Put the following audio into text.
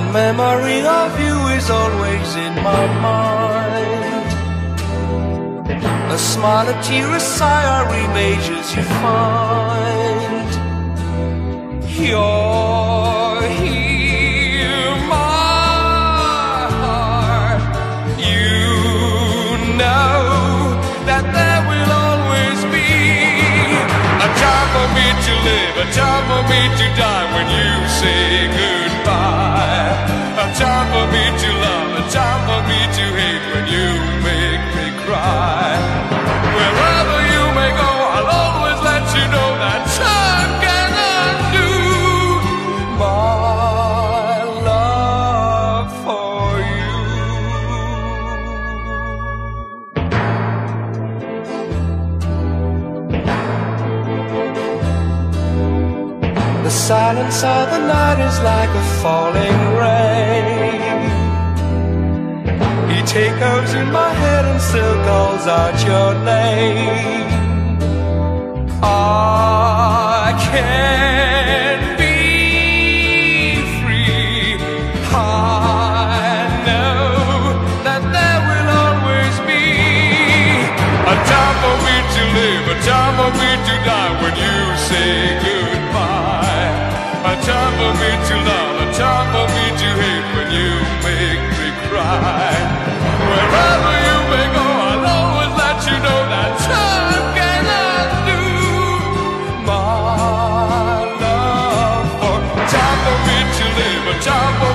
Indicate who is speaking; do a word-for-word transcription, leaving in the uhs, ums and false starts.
Speaker 1: memory of you is always in my mind. A smile, a tear, a sigh are images you find. You're here, my heart. You know that there will always be a time for me to live, a time for me to die when you say goodbye. A time for me to love, a time for me to hate when you make me cry. Wherever you may go, I'll always let you know that time can undo my love for you. The silence of the night is like a falling rain. Each echoes in my head and still calls out your name. I can't be free. I know that there will always be a time for me to live, a time for me to die when you say goodbye. A time for me to love, a time for me to hate when you make me cry. Wherever you may go, I'll always let you know that time can undo my love. For time for me to live, a time for